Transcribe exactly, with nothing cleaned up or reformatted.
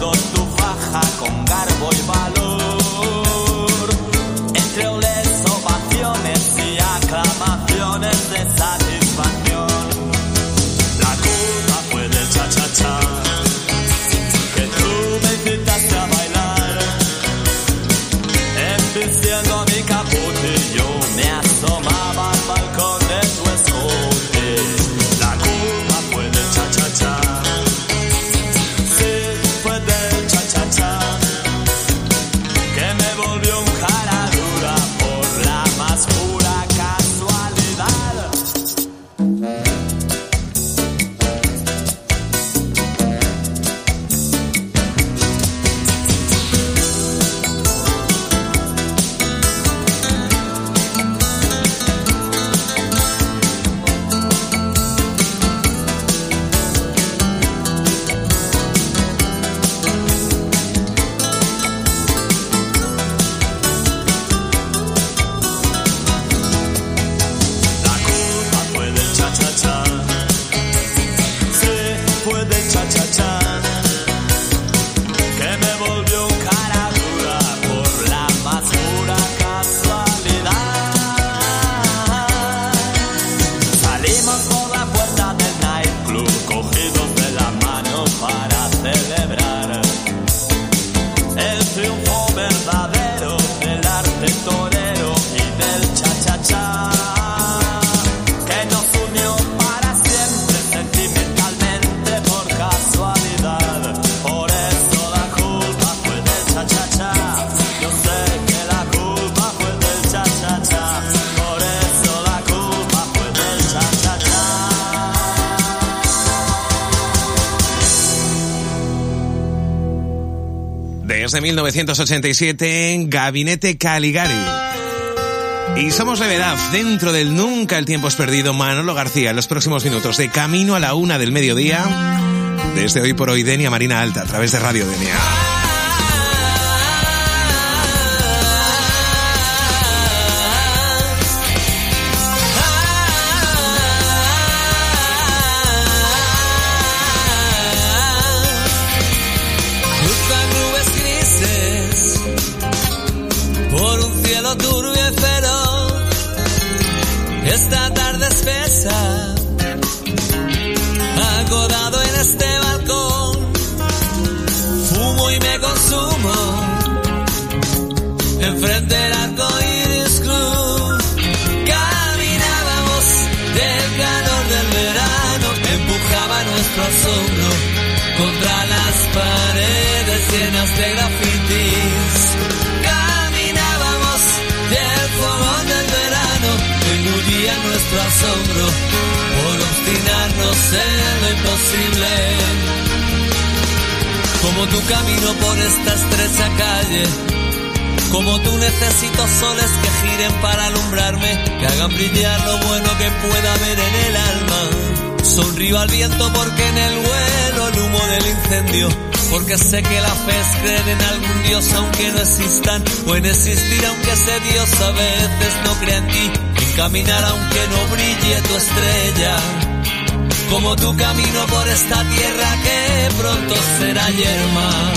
luciendo tu faja con garbo y valor, entre oles, ovaciones y aclamaciones de satisfacción. La culpa fue del cha-cha-cha, que tú me invitaste a bailar, embistiendo mi capote, yo me asomaba al balcón de tu escote. La culpa fue del cha-cha-cha, sí, fue del cha-cha-cha, que me volvió un cara dura por la más pura casualidad. De mil novecientos ochenta y siete, Gabinete Caligari. Y somos Levedad, dentro del Nunca el tiempo es perdido, Manolo García, en los próximos minutos de camino a la una del mediodía, desde Hoy por Hoy, Denia Marina Alta, a través de Radio Denia. Esta tarde espesa, acodado en este balcón, fumo y me consumo, enfrente del Arcoiris Club. Caminábamos del calor del verano, empujaba nuestro asombro contra las paredes llenas de grafitis. Caminábamos del fogón del verano, eludía nuestro asombro por obstinarnos en lo imposible. Como tu camino por esta estrecha calle, como tú necesito soles que giren para alumbrarme, que hagan brillar lo bueno que pueda haber en el alma. Sonrío al viento porque en el vuelo el humo del incendio, porque sé que la fe es creer en algún Dios aunque no existan, o en existir aunque ese Dios a veces no crea en ti, en caminar aunque no brille tu estrella. Como tu camino por esta tierra que pronto será yerma.